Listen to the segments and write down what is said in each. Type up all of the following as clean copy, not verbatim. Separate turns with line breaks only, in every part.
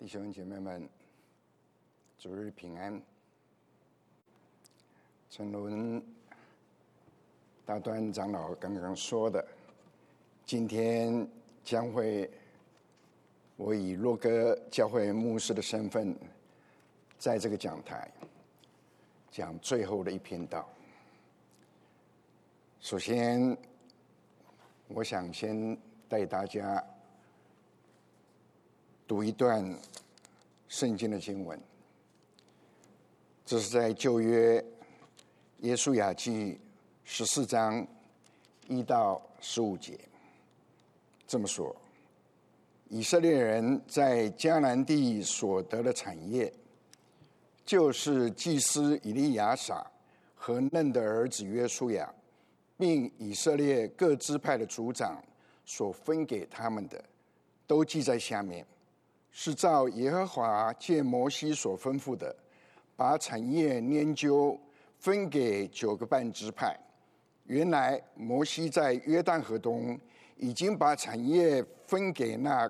弟兄姐妹们，主日平安。正如大端长老刚刚说的，今天将会我以洛哥教会牧师的身份，在这个讲台讲最后的一篇道。首先，我想先带大家读一段圣经的经文，这是在旧约约书亚记14章1到15节。这么说：以色列人在迦南地所得的产业，就是祭司以利亚撒和嫩的儿子约书亚，并以色列各支派的族长所分给他们的，都记在下面。是照耶和华借摩西所吩咐的，把产业拈阄分给9个半支派。原来摩西在约旦河东已经把产业分给那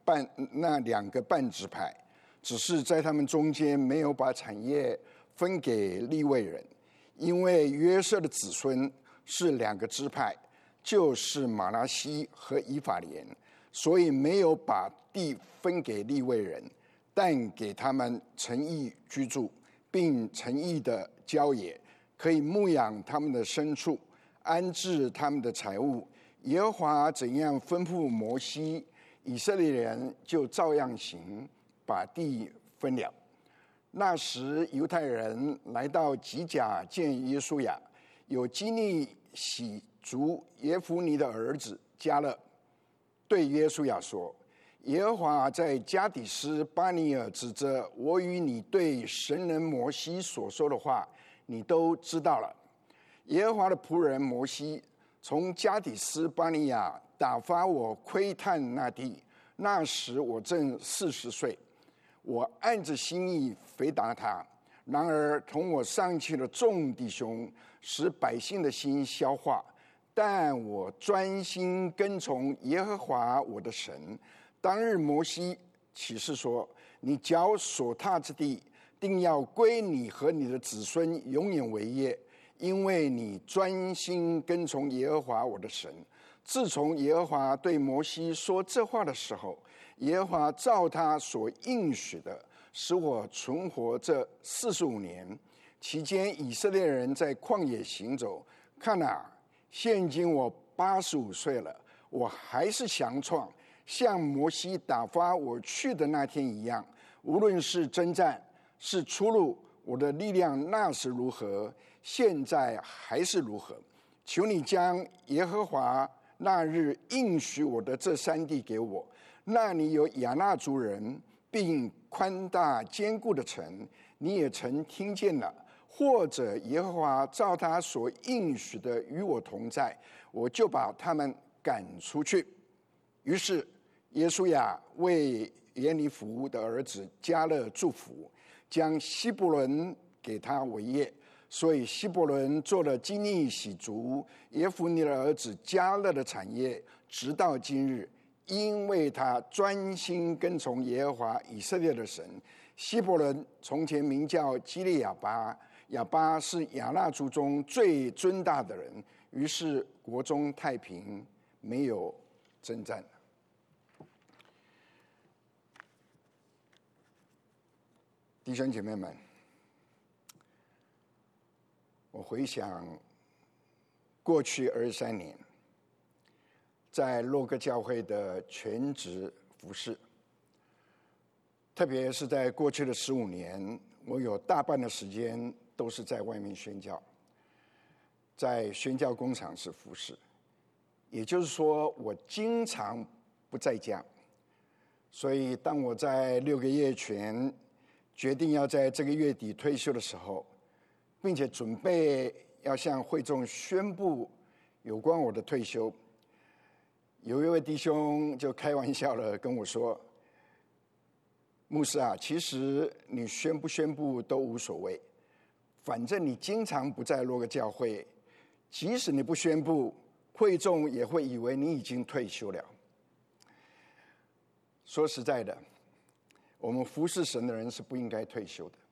2个半支派，只是在他们中间没有把产业分给利未人，因为约瑟的子孙是2个支派，就是马拿西和以法莲，所以没有把地分给利未人，但给他们城邑居住，并城邑的郊野，可以牧养他们的牲畜，安置他们的财物。耶和华怎样吩咐摩西，以色列人就照样行，把地分了。那时犹太人来到吉甲见约书亚，有基利洗族耶孚尼的儿子迦勒，对约书亚说：耶和华在加底斯巴尼尔指着我与你对神人摩西所说的话，你都知道了。耶和华的仆人摩西从加底斯巴尼亚打发我窥探那地，那时我正40岁，我按着心意回答他。然而同我上去的众弟兄使百姓的心消化，但我专心跟从耶和华我的神。当日摩西起誓说：你脚所踏之地，定要归你和你的子孙永远为业，因为你专心跟从耶和华我的神。自从耶和华对摩西说这话的时候，耶和华照他所应许的，使我存活这45年。期间以色列人在旷野行走，看啊，现今我85岁了，我还是强壮，像摩西打发我去的那天一样。无论是征战，是出路，我的力量那时如何，现在还是如何。求你将耶和华那日应许我的这3地给我，那里有亚衲族人，并宽大坚固的城，你也曾听见了。或者耶和华照他所应许的与我同在，我就把他们赶出去。于是约书亚为耶尼弗的儿子迦勒祝福，将希伯伦给他为业。所以希伯伦做了基利洗族耶孚尼的儿子迦勒的产业，直到今日，因为他专心跟从耶和华以色列的神。希伯伦从前名叫基利亚巴，亚巴是亚衲族中最尊大的人，于是国中太平，没有征战。弟兄姐妹们，我回想过去23年在洛哥教会的全职服事，特别是在过去的15年，我有大半的时间都是在外面宣教，在宣教工厂是服事，也就是说我经常不在家。所以当我在6个月前决定要在这个月底退休的时候，并且准备要向会众宣布有关我的退休，有一位弟兄就开玩笑了跟我说：牧师啊，其实你宣不宣布都无所谓，反正你经常不在洛哥教会，即使你不宣布，会众也会以为你已经退休了。说实在的， 我们服侍神的人是不应该退休的。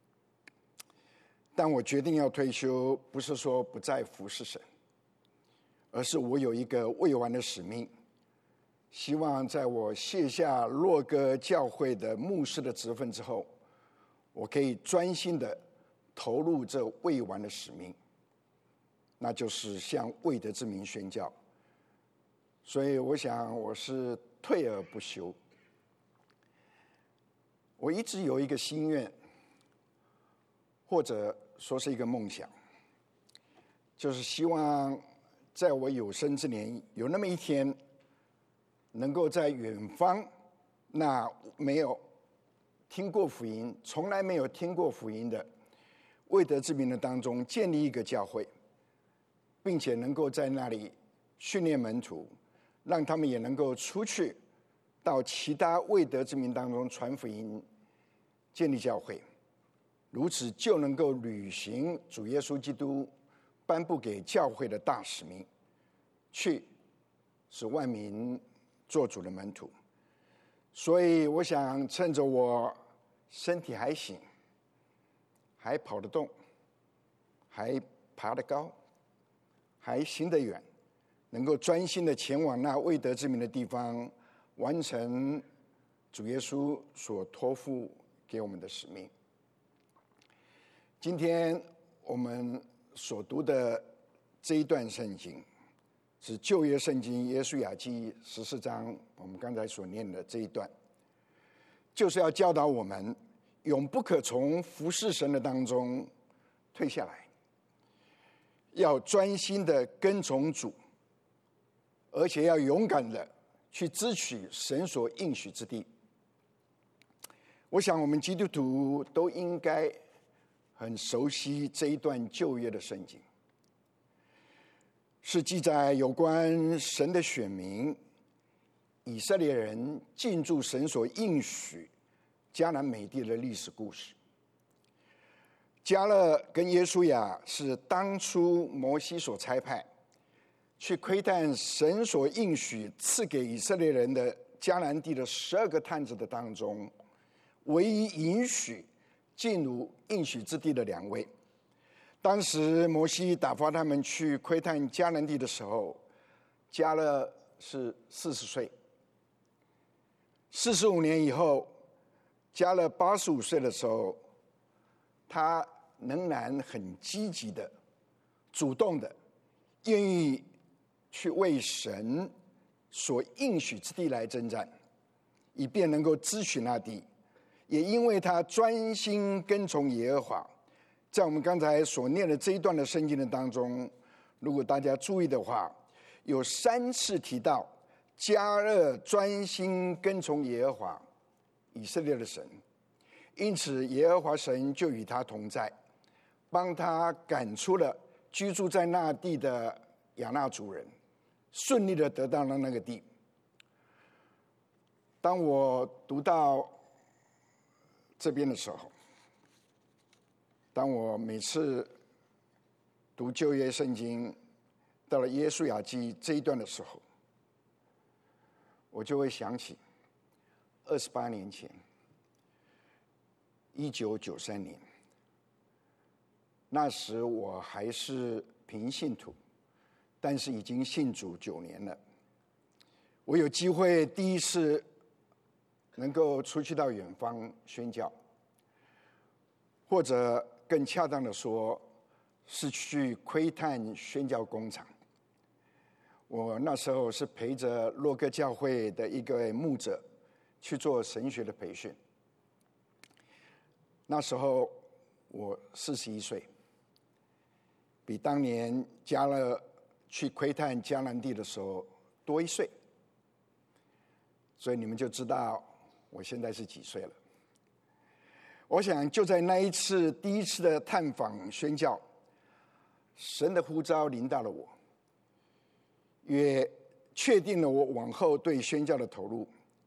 但我决定要退休，不是说不再服侍神，而是我有一个未完的使命，希望在我卸下洛哥教会的牧师的职分之后，我可以专心的投入这未完的使命，那就是向未得之民宣教。所以我想我是退而不休。我一直有一个心愿，或者说是一个梦想，就是希望在我有生之年，有那么一天，能够在远方那没有听过福音、从来没有听过福音的未得之民的当中建立一个教会，并且能够在那里训练门徒，让他们也能够出去到其他未得之民当中传福音，建立教会，如此就能够履行主耶稣基督颁布给教会的大使命，去使万民做主的门徒。所以我想趁着我身体还行，还跑得动，还爬得高，还行得远，能够专心的前往那未得之民的地方，完成主耶稣所托付给我们的使命。今天我们所读的这一段圣经是旧约圣经约书亚记14章，我们刚才所念的这一段，就是要教导我们永不可从服侍神的当中退下来，要专心的跟从主，而且要勇敢的去支取神所应许之地。我想我们基督徒都应该很熟悉这一段旧约的圣经，是记载有关神的选民以色列人进驻神所应许迦南美地的历史故事。迦勒跟约书亚是当初摩西所差派去窥探神所应许赐给以色列人的迦南地的12个探子的当中，唯一允许进入应许之地的2位。当时摩西打发他们去窥探迦南地的时候，迦勒是40岁。45年以后，迦勒85岁的时候，他仍然很积极的、主动的，愿意去为神所应许之地来征战，以便能够支取那地。也因为他专心跟从耶和华，在我们刚才所念的这一段的圣经的当中，如果大家注意的话，有3次提到迦勒专心跟从耶和华以色列的神，因此耶和华神就与他同在，帮他赶出了居住在那地的亚纳族人，顺利的得到了那个地。当我读到这边的时候，当我每次读旧约圣经到了约书亚记这一段的时候，我就会想起28年前1993年，那时我还是平信徒，但是已经信主9年了。我有机会第一次能够出去到远方宣教，或者更恰当的说，是去窥探宣教工厂。我那时候是陪着洛哥教会的一个牧者去做神学的培训。那时候我41岁，比当年迦勒去窥探迦南地的时候多1岁，所以你们就知道我现在是几岁了。我想就在那第一次的探访宣教，神的呼召临到了我，也确定了我往后对宣教的投入。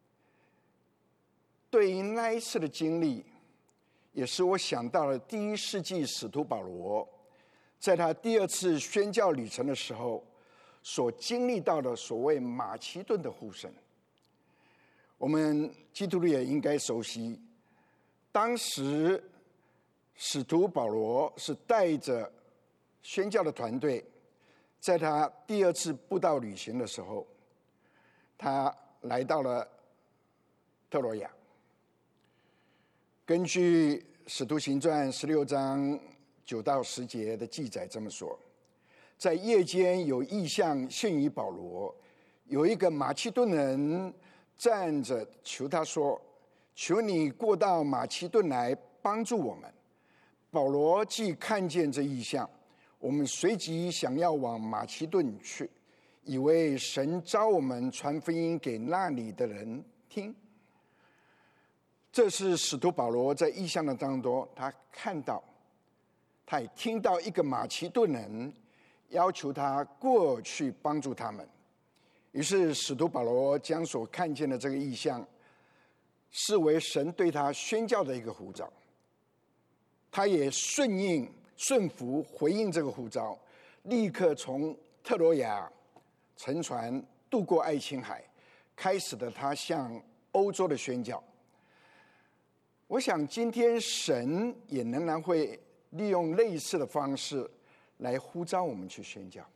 对于那一次的经历，也使我想到了第1世纪使徒保罗在他第2次宣教旅程的时候所经历到的所谓马其顿的呼声。 我们基督徒也应该熟悉，当时使徒保罗是带着宣教的团队，在他第2次布道旅行的时候，他来到了特罗亚。根据《使徒行传》16章9到10节的记载这么说，在夜间有异象现于保罗，有一个马其顿人站着求他说，求你过到马其顿来帮助我们。保罗既看见这异象，我们随即想要往马其顿去，以为神召我们传福音给那里的人听。这是使徒保罗在异象的当中，他看到，他也听到一个马其顿人要求他过去帮助他们。于是使徒保罗将所看见的这个异象视为神对他宣教的一个呼召，他也顺服回应这个呼召，立刻从特罗亚乘船渡过爱琴海，开始了他向欧洲的宣教。我想今天神也仍然会利用类似的方式来呼召我们去宣教。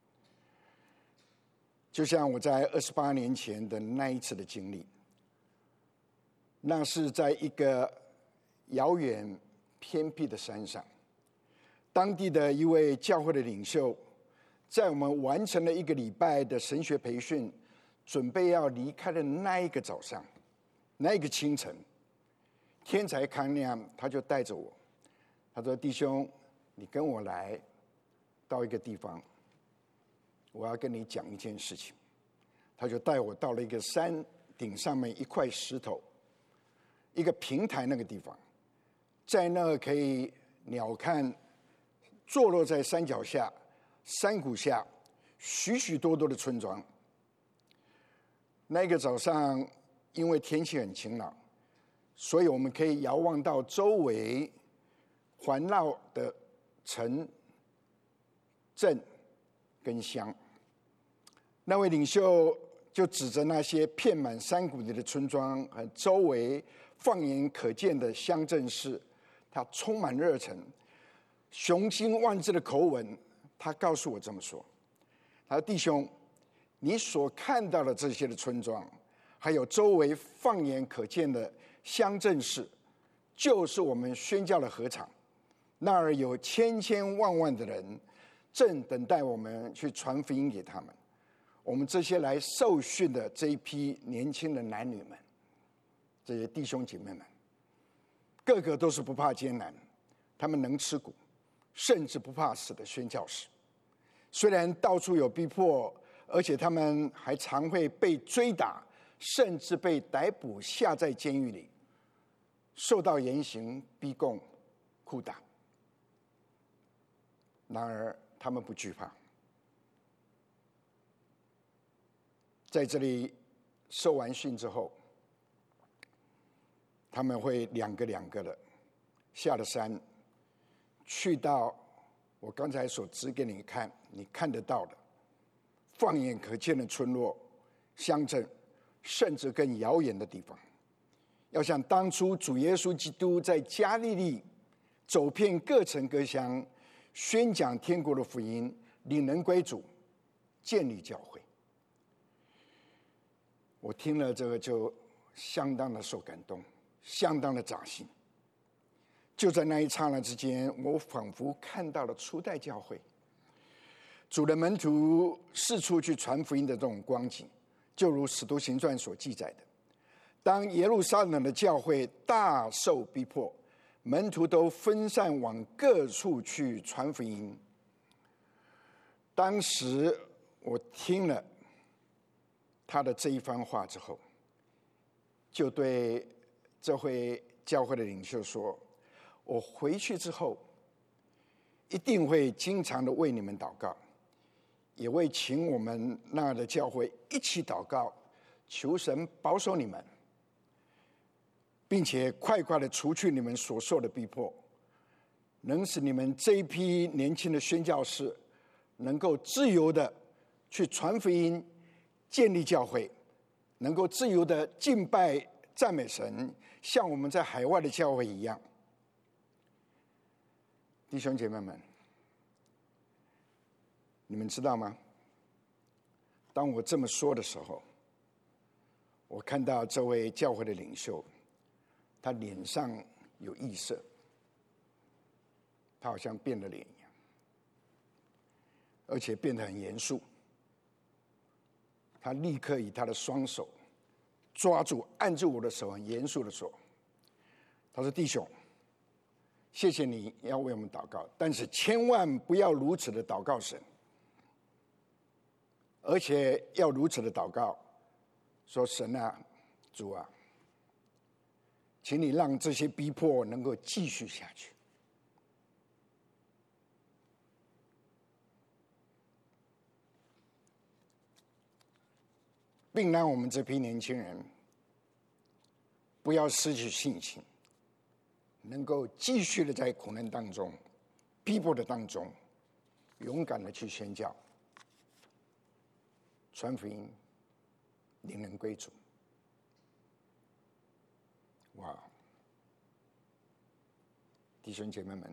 就像我在28年前的那一次的经历，那是在一个遥远偏僻的山上，当地的一位教会的领袖，在我们完成了1个礼拜的神学培训，准备要离开的那一个早上，那一个清晨，天才刚亮，他就带着我，他说：“弟兄，你跟我来到一个地方，我要跟你讲一件事情。”他就带我到了一个山顶上面一块石头，一个平台那个地方，在那可以鸟瞰坐落在山脚下、山谷下许许多多的村庄。那个早上，因为天气很晴朗，所以我们可以遥望到周围环绕的城镇跟乡。那位领袖就指着那些遍满山谷里的村庄和周围放眼可见的乡镇市，他充满热忱，雄心万丈的口吻，他告诉我这么说：“他说，弟兄，你所看到的这些的村庄，还有周围放眼可见的乡镇市，就是我们宣教的禾场，那儿有千千万万的人，正等待我们去传福音给他们。我们这些来受训的这一批年轻的男女们，这些弟兄姐妹们，个个都是不怕艰难，他们能吃苦，甚至不怕死的宣教士。虽然到处有逼迫，而且他们还常会被追打，甚至被逮捕下在监狱里，受到严刑逼供、酷打。然而他们不惧怕，在这里受完训之后，他们会两个的下了山，去到我刚才所指给你看，你看得到的放眼可见的村落、乡镇，甚至更遥远的地方，要像当初主耶稣基督在加利利走遍各城各乡，宣讲天国的福音，领人归主，建立教会。我听了这个就相当的受感动，相当的扎心。就在那一刹那之间，我仿佛看到了初代教会主的门徒四处去传福音的这种光景，就如使徒行传所记载的，当耶路撒冷的教会大受逼迫，门徒都分散往各处去传福音。当时我听了他的这一番话之后，就对这会教会的领袖说，我回去之后一定会经常的为你们祷告，也为请我们那儿的教会一起祷告，求神保守你们，并且快快的除去你们所受的逼迫，能使你们这一批年轻的宣教士能够自由的去传福音，建立教会， 能够自由的敬拜赞美神，像我们在海外的教会一样。弟兄姐妹们，你们知道吗？当我这么说的时候，我看到这位教会的领袖，他脸上有异色，他好像变了脸一样，而且变得很严肃。他立刻以他的双手抓住、按住我的手，很严肃的说：“他说，弟兄，谢谢你要为我们祷告，但是千万不要如此的祷告神，而且要如此的祷告，说神啊，主啊，请你让这些逼迫能够继续下去。”并让我们这批年轻人不要失去信心，能够继续的在苦难当中、逼迫的当中，勇敢的去宣教、传福音、领人归主。哇！弟兄姐妹们，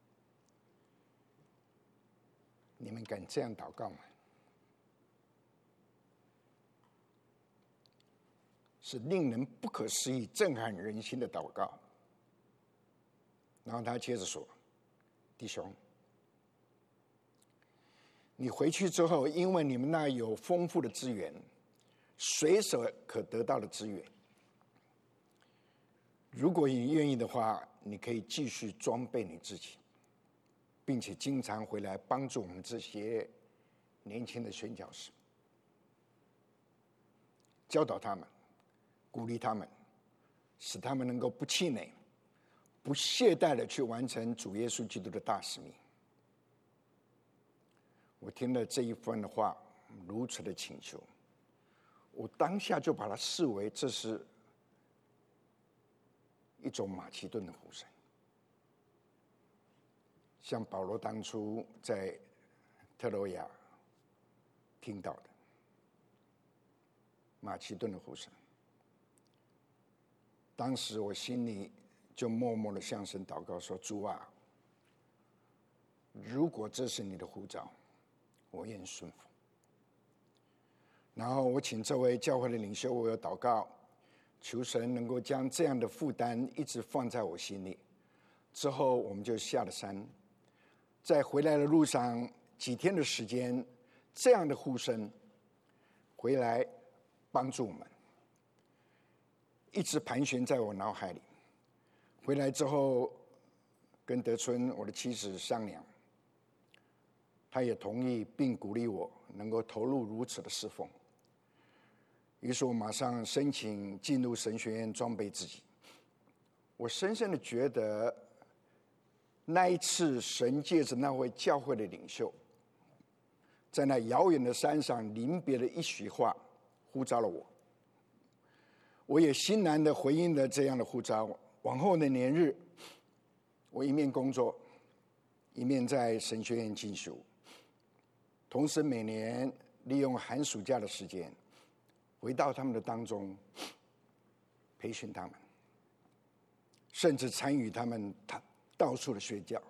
你们敢这样祷告吗？是令人不可思议、震撼人心的祷告。然后他接着说：“弟兄，你回去之后，因为你们那有丰富的资源，随手可得到的资源，如果你愿意的话，你可以继续装备你自己，并且经常回来帮助我们这些年轻的宣教士，教导他们，鼓励他们，使他们能够不气馁、不懈怠的去完成主耶稣基督的大使命。”我听了这一番的话，如此的请求，我当下就把它视为这是一种马其顿的呼声，像保罗当初在特罗亚听到的马其顿的呼声。当时我心里就默默的向神祷告说：“主啊，如果这是你的呼召，我愿顺服。”然后我请这位教会的领袖为我祷告，求神能够将这样的负担一直放在我心里。之后我们就下了山，在回来的路上几天的时间，这样的呼声回来帮助我们，一直盘旋在我脑海里。回来之后跟德春我的妻子商量，他也同意并鼓励我能够投入如此的侍奉。于是我马上申请进入神学院装备自己。我深深的觉得，那一次神借着那位教会的领袖，在那遥远的山上临别的一席话呼召了我。我也欣然的回应了这样的呼召。往后的年日，我一面工作，一面在神学院进修，同时每年利用寒暑假的时间回到他们的当中培训他们，甚至参与他们到处的宣教。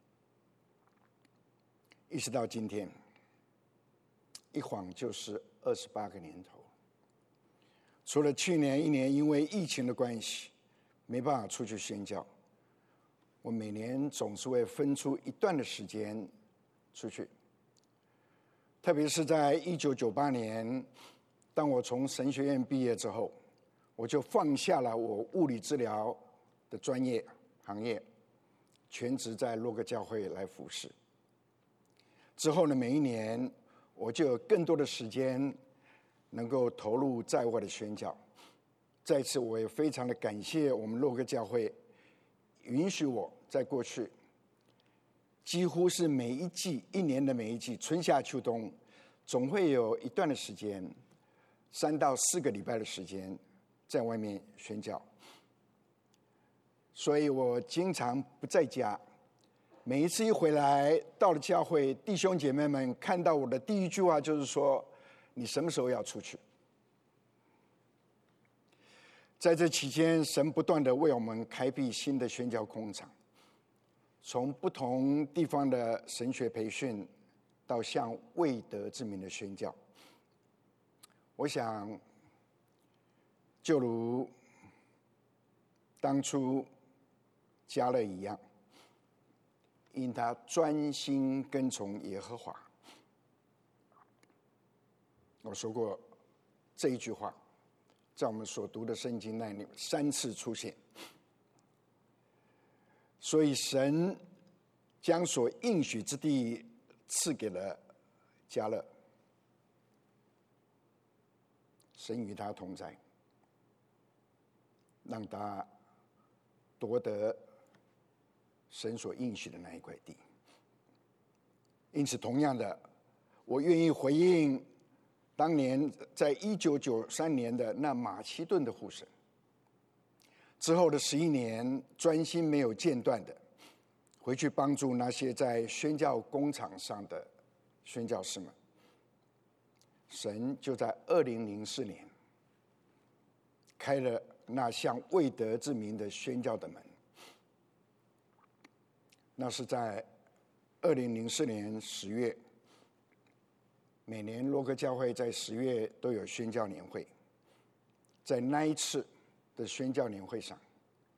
一直到今天，一晃就是28个年头。除了去年1年因为疫情的关系没办法出去宣教，我每年总是会分出一段的时间出去。特别是在1998年，当我从神学院毕业之后，我就放下了我物理治疗的专业行业，全职在洛克教会来服侍。之后呢，每一年我就有更多的时间能够投入在外的宣教。在此我也非常的感谢我们洛克教会，允许我在过去几乎是每一季，一年的每一季，春夏秋冬，总会有一段的时间，3到4个礼拜的时间在外面宣教。所以我经常不在家，每一次一回来到了教会，弟兄姐妹们看到我的第一句话就是说：“你什么时候要出去？” 在这期间，神不断的为我们开辟新的宣教工场，从不同地方的神学培训到向未得之民的宣教。我想就如当初迦勒一样，因他专心跟从耶和华。我说过这一句话，在我们所读的圣经那里3次出现。所以神将所应许之地赐给了迦勒，神与他同在，让他夺得神所应许的那一块地。因此同样的，我愿意回应当年在1993年的那马其顿的呼声，之后的11年专心没有间断的回去帮助那些在宣教工场上的宣教士们。神就在2004年开了那向未得之民的宣教的门。那是在2004年10月，每年洛哥教会在10月都有宣教年会。在那一次的宣教年会上，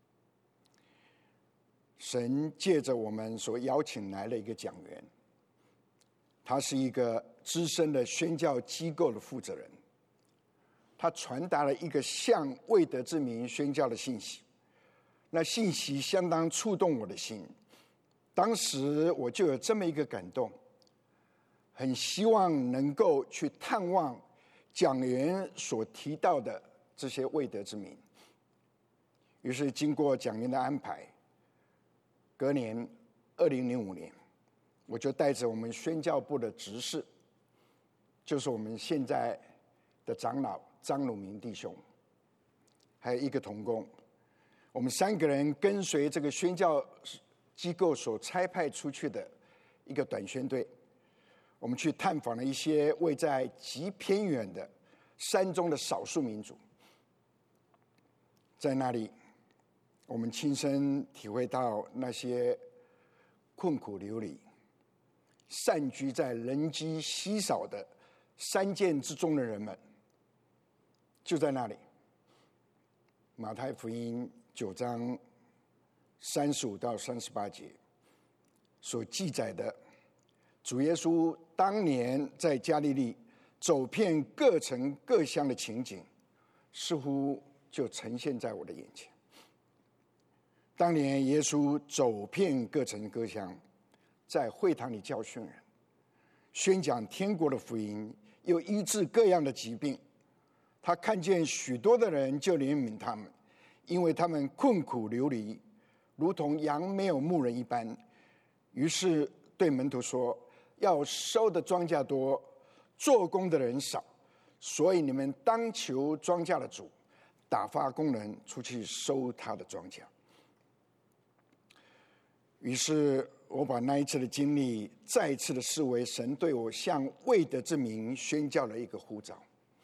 神借着我们所邀请来的一个讲员，他是一个资深的宣教机构的负责人，他传达了一个向未得之民宣教的信息。那信息相当触动我的心，当时我就有这么一个感动，很希望能够去探望讲员所提到的这些未得之民。于是经过讲员的安排，隔年2005年，我就带着我们宣教部的执事，就是我们现在的长老张鲁明弟兄，还有一个同工，我们3个人跟随这个宣教机构所差派出去的一个短宣队，我们去探访了一些位在极偏远的山中的少数民族。在那里，我们亲身体会到那些困苦流离、散居在人迹稀少的山涧之中的人们。就在那里，马太福音9章35到38节所记载的主耶稣当年在加利利走遍各城各乡的情景，似乎就呈现在我的眼前。当年耶稣走遍各城各乡，在会堂里教训人，宣讲天国的福音，又医治各样的疾病。他看见许多的人，就怜悯他们，因为他们困苦流离，如同羊没有牧人一般。于是对门徒说，要收的庄稼多，做工的人少，所以你们当求庄稼的主打发工人出去收他的庄稼。于是我把那一次的经历再一次的视为神对我向未得之民宣教的一个呼召。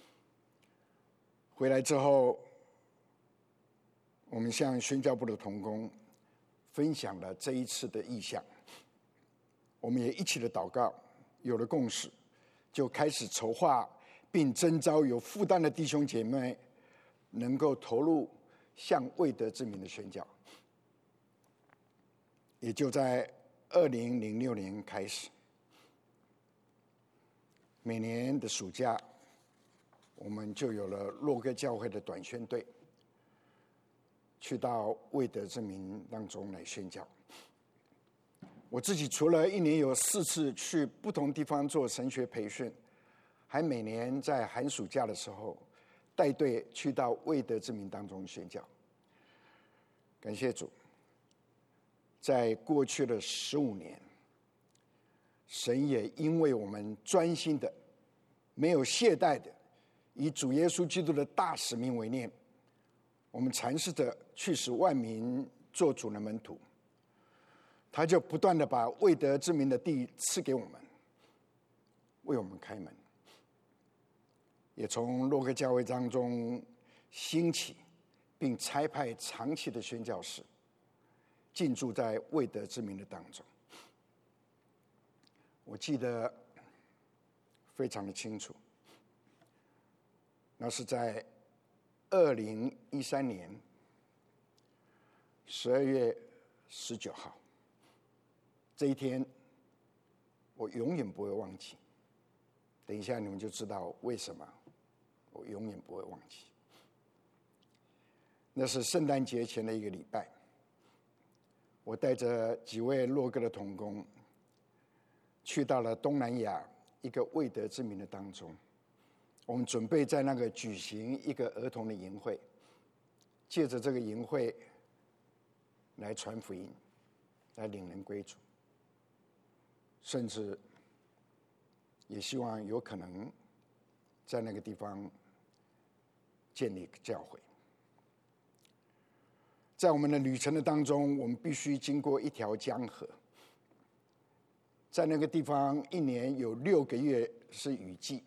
回来之后，我们向宣教部的同工分享了这一次的意向，我们也一起的祷告，有了共识，就开始筹划并征召有负担的弟兄姐妹能够投入向未得之民的宣教。也就在2006年开始，每年的暑假，我们就有了洛哥教会的短宣队，去到未得之民当中来宣教。我自己除了一年有4次去不同地方做神学培训，还每年在寒暑假的时候带队去到未得之民当中宣教。感谢主，在过去的15年，神也因为我们专心的、没有懈怠的，以主耶稣基督的大使命为念，我们尝试着去使万民做主的门徒，他就不断的把未得之民的地赐给我们，为我们开门，也从洛哥教会当中兴起并差派长期的宣教士进驻在未得之民的当中。我记得非常的清楚，那是在2013年12月19号，这一天我永远不会忘记。等一下你们就知道为什么我永远不会忘记。那是圣诞节前的一个礼拜，我带着几位洛哥的同工去到了东南亚一个未得之民的当中。我们准备在那个举行一个儿童的营会，借着这个营会来传福音，来领人归主，甚至也希望有可能在那个地方建立教会。在我们的旅程的当中，我们必须经过一条江河，在那个地方一年有6个月是雨季，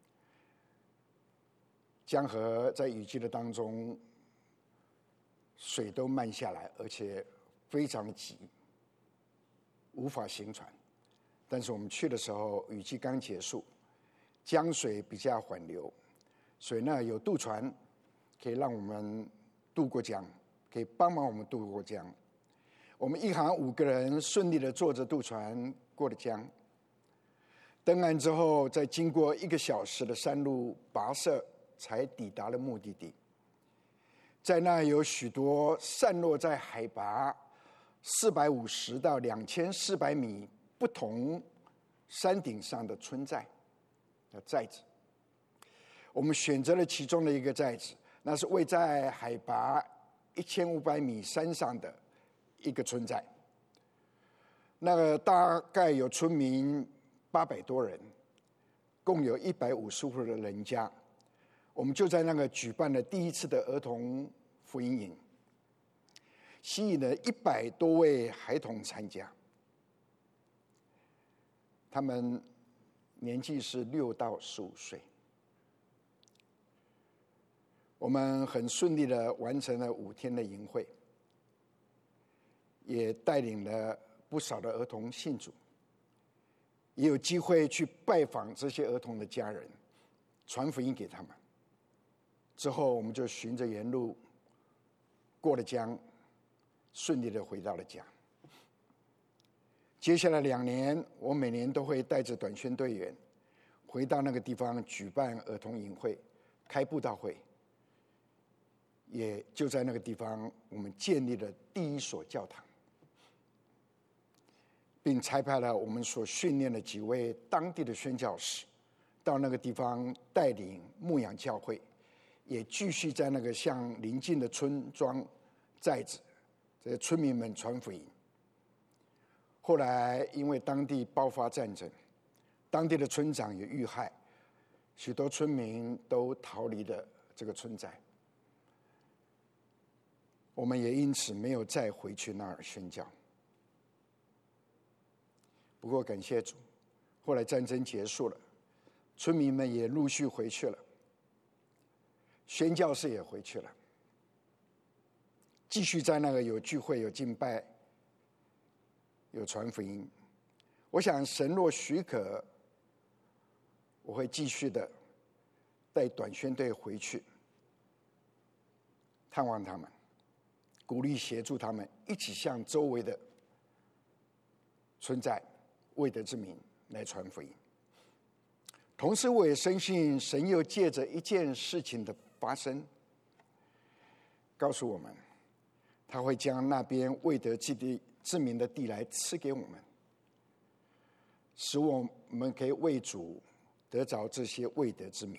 江河在雨季的当中水都漫下来，而且非常急，无法行船。但是我们去的时候，雨季刚结束，江水比较缓流，所以呢有渡船可以让我们渡过江，可以帮忙我们渡过江。我们一行5个人顺利的坐着渡船过了江，登岸之后，再经过1个小时的山路跋涉，才抵达了目的地。在那有许多散落在海拔450到2400米不同山顶上的村寨的寨子。我们选择了其中的一个寨子，那是位在海拔1500米山上的一个村寨。那个大概有村民800多人，共有150户的人家。我们就在那个举办了第一次的儿童福音营，吸引了100多位孩童参加，他们年纪是6到15岁。我们很顺利的完成了5天的营会，也带领了不少的儿童信主，也有机会去拜访这些儿童的家人，传福音给他们。之后我们就循着沿路过了江，顺利的回到了家。接下来2年，我每年都会带着短宣队员回到那个地方举办儿童营会，开布道会。也就在那个地方，我们建立了第一所教堂，并差派了我们所训练的几位当地的宣教士到那个地方带领牧养教会，也继续在那个向邻近的村庄寨子这些村民们传福音。后来因为当地爆发战争，当地的村长也遇害，许多村民都逃离了这个村寨。我们也因此没有再回去那儿宣教。不过感谢主，后来战争结束了，村民们也陆续回去了，宣教士也回去了，继续在那个有聚会、有敬拜、有传福音。我想神若许可，我会继续的带短宣队回去探望他们，鼓励协助他们一起向周围的村寨未得之民来传福音。同时我也深信神又借着一件事情的发生告诉我们，他会将那边未得之民的地来赐给我们，使我们可以为主得着这些未得之民。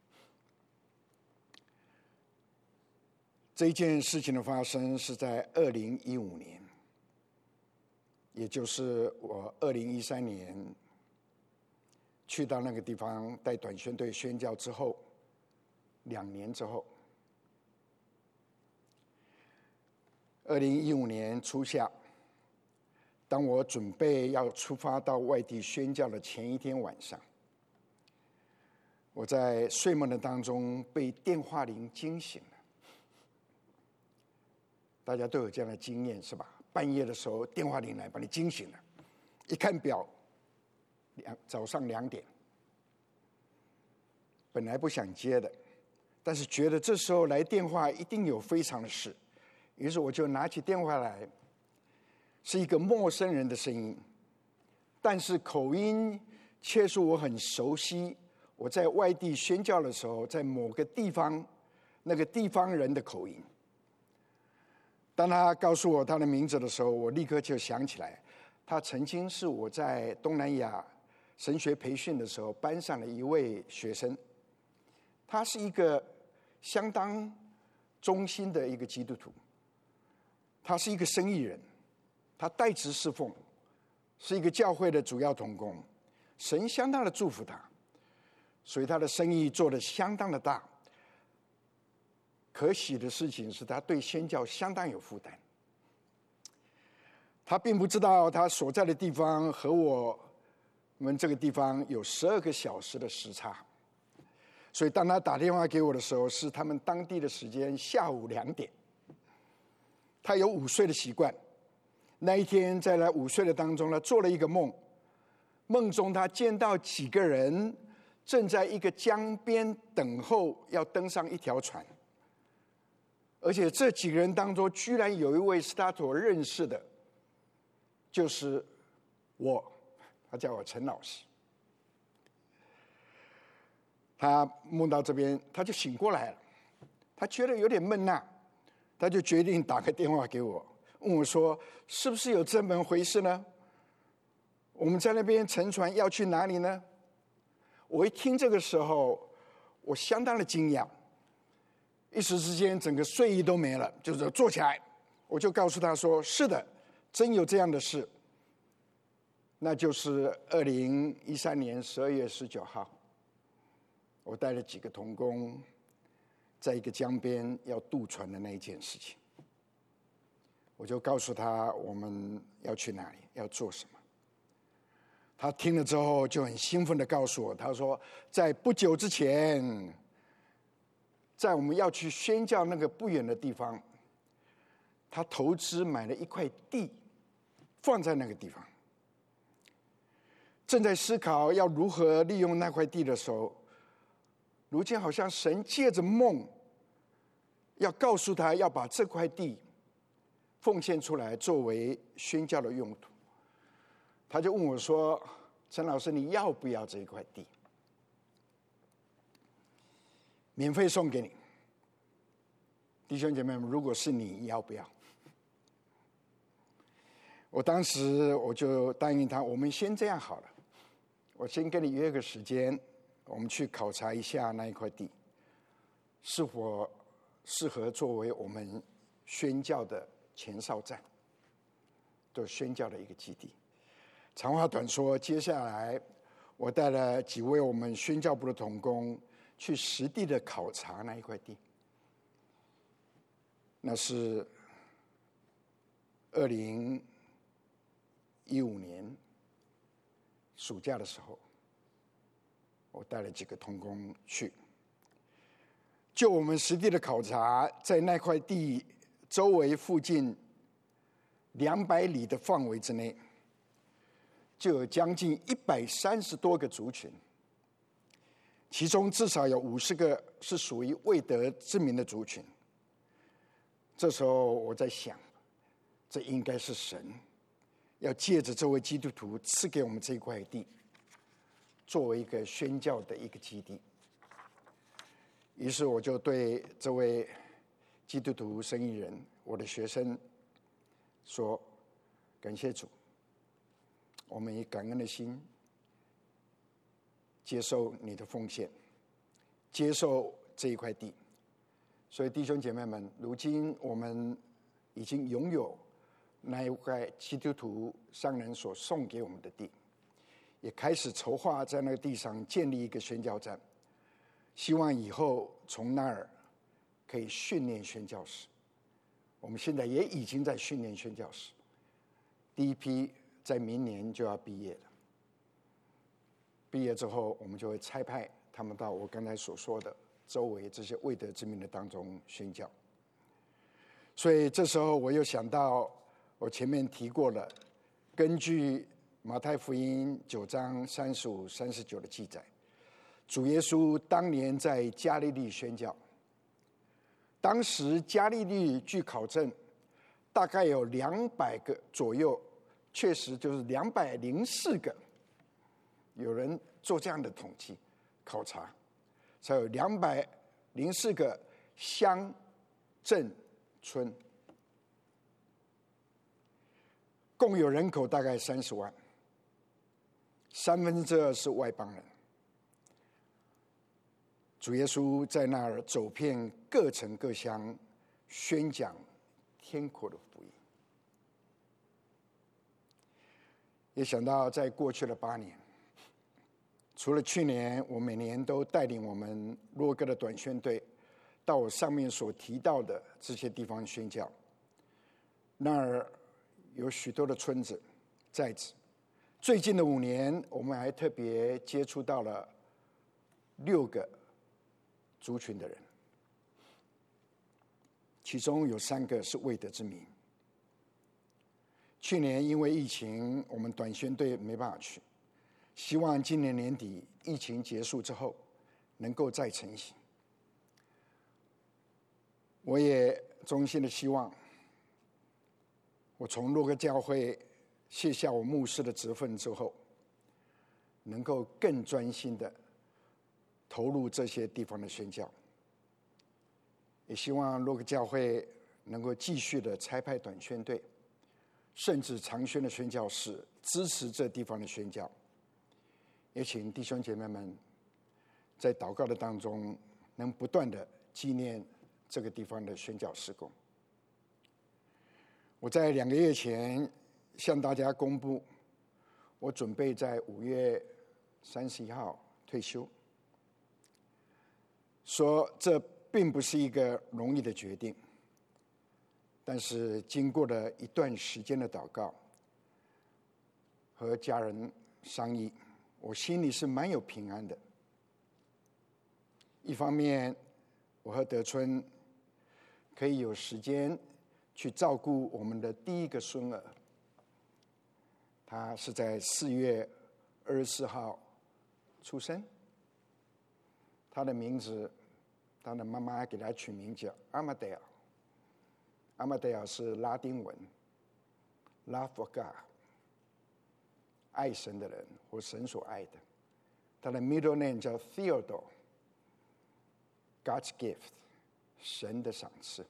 这一件事情的发生是在2015年，也就是我2013年去到那个地方带短宣队宣教之后2年之后。2015年初夏，当我准备要出发到外地宣教的前一天晚上，我在睡梦的当中被电话铃惊醒了。 大家都有这样的经验是吧？半夜的时候电话铃来，把你惊醒了，一看表，早上2点，本来不想接的，但是觉得这时候来电话一定有非常的事，于是我就拿起电话来，是一个陌生人的声音，但是口音却是我很熟悉，我在外地宣教的时候，在某个地方那个地方人的口音。当他告诉我他的名字的时候，我立刻就想起来，他曾经是我在东南亚神学培训的时候班上的一位学生。他是一个相当忠心的一个基督徒，他是一个生意人，他代职侍奉，是一个教会的主要同工，神相当的祝福他，所以他的生意做得相当的大。可喜的事情是他对宣教相当有负担。他并不知道他所在的地方和我们这个地方有12个小时的时差，所以当他打电话给我的时候，是他们当地的时间下午2点。他有午睡的习惯，那一天在他午睡的当中，他做了一个梦，梦中他见到几个人正在一个江边等候要登上一条船，而且这几个人当中居然有一位是他所认识的，就是我，他叫我陈老师。他梦到这边，他就醒过来了，他觉得有点闷呐，他就决定打个电话给我，问我说是不是有这么回事呢？我们在那边乘船要去哪里呢？我一听这个时候，我相当的惊讶，一时之间整个睡意都没了，就是坐起来，我就告诉他说是的，真有这样的事。那就是2013年12月19号，我带了几个同工在一个江边要渡船的那一件事情。我就告诉他我们要去哪里，要做什么。他听了之后就很兴奋地告诉我，他说在不久之前，在我们要去宣教那个不远的地方，他投资买了一块地放在那个地方，正在思考要如何利用那块地的时候，如今好像神借着梦要告诉他要把这块地奉献出来作为宣教的用途。他就问我说，陈老师，你要不要这一块地？免费送给你。弟兄姐妹们，如果是你，要不要？我当时我就答应他，我们先这样好了，我先跟你约个时间，我们去考察一下那一块地是否适合作为我们宣教的前哨站，做宣教的一个基地。长话短说，接下来我带了几位我们宣教部的同工去实地的考察那一块地。那是2015年暑假的时候，我带了几个同工去。就我们实地的考察，在那块地周围附近200里的范围之内，就有将近130多个族群，其中至少有50个是属于未得之名的族群。这时候我在想，这应该是神要借着这位基督徒赐给我们这块地，作为一个宣教的一个基地。于是我就对这位基督徒生意人，我的学生说，感谢主，我们以感恩的心接受你的奉献，接受这一块地。所以弟兄姐妹们，如今我们已经拥有那一块基督徒商人所送给我们的地，也开始筹划在那个地上建立一个宣教站，希望以后从那儿可以训练宣教士。我们现在也已经在训练宣教士，第一批在明年就要毕业了。毕业之后，我们就会差派他们到我刚才所说的周围这些未得之名的当中宣教。 所以这时候我又想到我前面提过了，根据马太福音9章35、39的记载，主耶稣当年在加利利宣教，当时加利利据考证大概有200个左右，确实就是204个，有人做这样的统计考察，才有204个乡镇村，共有人口大概30万，2/3是外邦人。主耶稣在那儿走遍各城各乡，宣讲天国的福音。也想到在过去的8年，除了去年我每年都带领我们洛哥的短宣队到我上面所提到的这些地方宣教，那儿有许多的村子在此。最近的5年，我们还特别接触到了6个族群的人，其中有3个是未得之民。去年因为疫情，我们短宣队没办法去，希望今年年底疫情结束之后能够再成行。我也衷心的希望，我从洛哥教会卸下我牧师的职分之后，能够更专心的投入这些地方的宣教。也希望洛哥教会能够继续的差派短宣队，甚至长宣的宣教士支持这地方的宣教。也请弟兄姐妹们在祷告的当中，能不断的纪念这个地方的宣教事工。我在2个月前向大家公布，我准备在5月31号退休，说这并不是一个容易的决定，但是经过了一段时间的祷告和家人商议，我心里是蛮有平安的。一方面，我和德春可以有时间去照顾我们的第一个孙儿，他是在4月24号出生，他的名字，他的妈妈给他取名叫阿马戴尔。阿马戴尔是拉丁文 ，Love for God， 爱神的人或神所爱的。他的 middle name 叫 Theodore，God's gift， 神的赏赐。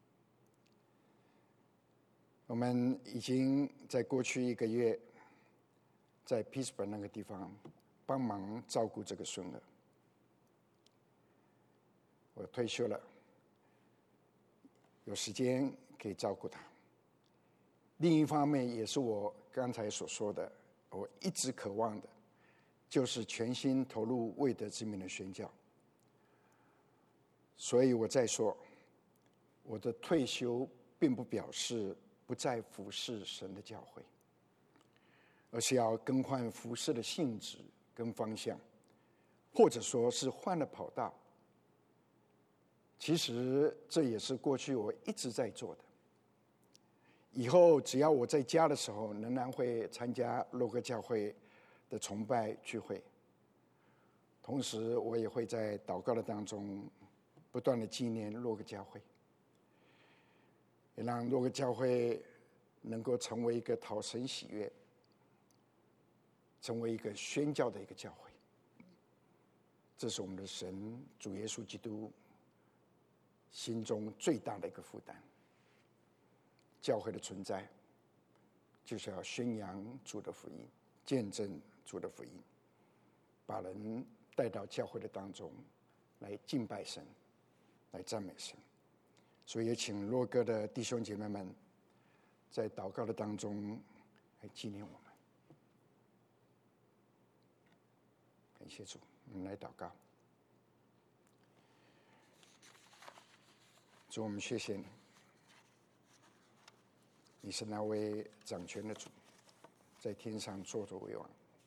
我们已经在过去1个月，在 Pittsburgh 那个地方帮忙照顾这个孙儿。我退休了，有时间可以照顾他。另一方面，也是我刚才所说的，我一直渴望的，就是全心投入未得之民的宣教。所以我再说，我的退休并不表示不再服侍神的教会，而是要更换服侍的性质跟方向，或者说是换了跑道。其实这也是过去我一直在做的。以后只要我在家的时候，仍然会参加洛哥教会的崇拜聚会，同时我也会在祷告的当中不断的纪念洛哥教会，也让洛哥教会能够成为一个讨神喜悦，成为一个宣教的一个教会。这是我们的神主耶稣基督心中最大的一个负担。教会的存在就是要宣扬主的福音，见证主的福音，把人带到教会的当中来敬拜神，来赞美神。所以也请洛哥的弟兄姐妹们在祷告的当中来纪念我们。感谢主，我们来祷告。主，我们谢谢你，你是那位掌权的主，在天上坐着为王。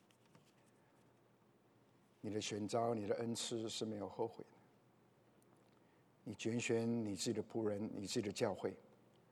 你的选召，你的恩赐是没有后悔的。你拣选你自己的仆人，你自己的教会，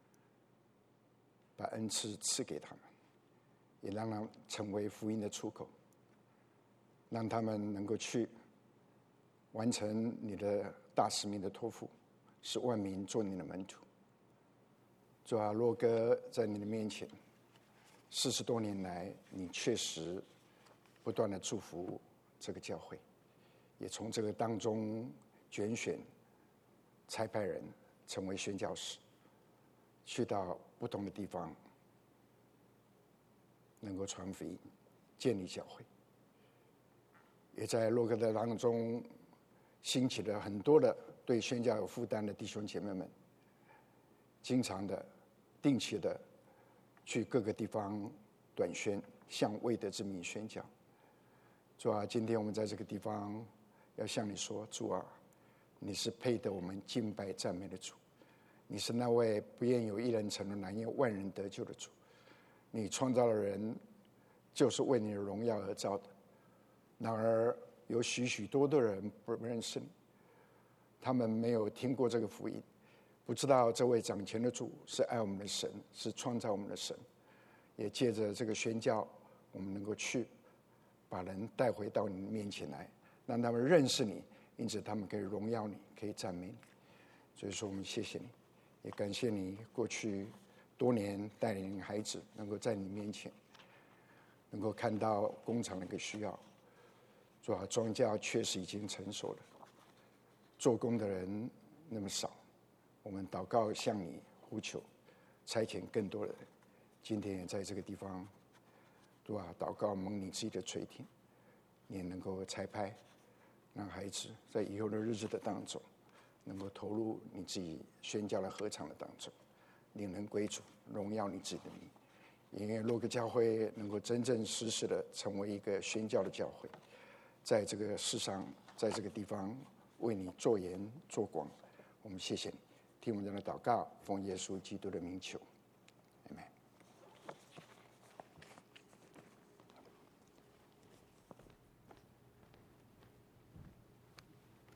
把恩赐赐给他们，也让他们成为福音的出口，让他们能够去完成你的大使命的托付，使万民做你的门徒。主啊，洛哥在你的面前40多年来，你确实不断的祝福这个教会，也从这个当中拣选差派人成为宣教士，去到不同的地方，能够传福音，建立教会。也在洛哥的当中兴起了很多的对宣教有负担的弟兄姐妹们，经常的定期的去各个地方短宣，向未得之民宣教。主啊，今天我们在这个地方要向你说，主啊，你是配得我们敬拜赞美的主，你是那位不愿有一人沉沦，难愿万人得救的主。你创造了人就是为你的荣耀而造的，然而有许许多多人不认识你，他们没有听过这个福音，不知道这位掌权的主是爱我们的神，是创造我们的神。也借着这个宣教，我们能够去把人带回到你面前来，让他们认识你，因此他们可以荣耀你，可以赞美你。所以说我们谢谢你，也感谢你过去多年带领孩子能够在你面前能够看到工厂的一个需要。主啊，庄稼确实已经成熟了，做工的人那么少，我们祷告向你呼求，差遣更多的人。今天也在这个地方，主啊，祷告蒙你自己的垂听，你也能够差派，让孩子在以后的日子的当中，能够投入你自己宣教的合场的当中，令人归主，荣耀你自己的名。因为洛哥教会能够真正实实的成为一个宣教的教会，在这个世上，在这个地方为你做盐做光。我们谢谢你，听我们这样的祷告，奉耶稣基督的名求。